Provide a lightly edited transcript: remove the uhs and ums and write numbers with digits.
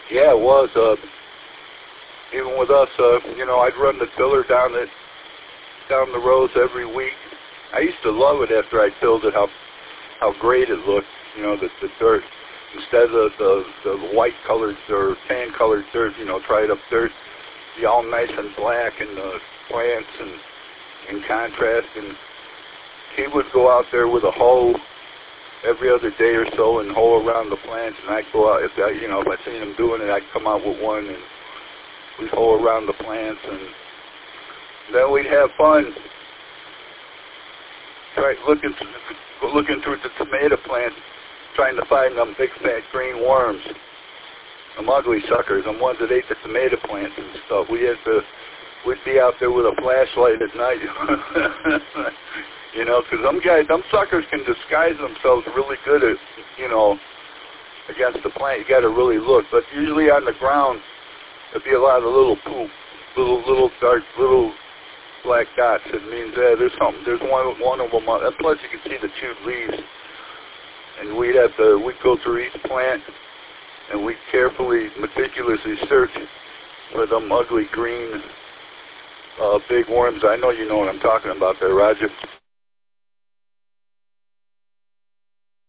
Yeah, it was. Even with us, I'd run the tiller down the rows every week. I used to love it after I tilled it, how great it looked. The dirt, instead of the white colored or tan colored dirt, dried up dirt, be all nice and black, and the plants and in contrast. And he would go out there with a hoe every other day or so and hoe around the plants, and I'd go out, if I seen him doing it, I'd come out with one, and we'd hoe around the plants, and then we'd have fun. Right, looking through the tomato plants, trying to find them big fat green worms, them ugly suckers, them ones that ate the tomato plants and stuff. We'd be out there with a flashlight at night, because them suckers can disguise themselves really good at, against the plant. You got to really look, but usually on the ground there'd be a lot of little poop, little dark, little black dots. It means there's something. There's one of them. And plus, you can see the chewed leaves. And we'd go through each plant, and we'd carefully, meticulously search for them ugly green big worms. I know you know what I'm talking about there, Roger.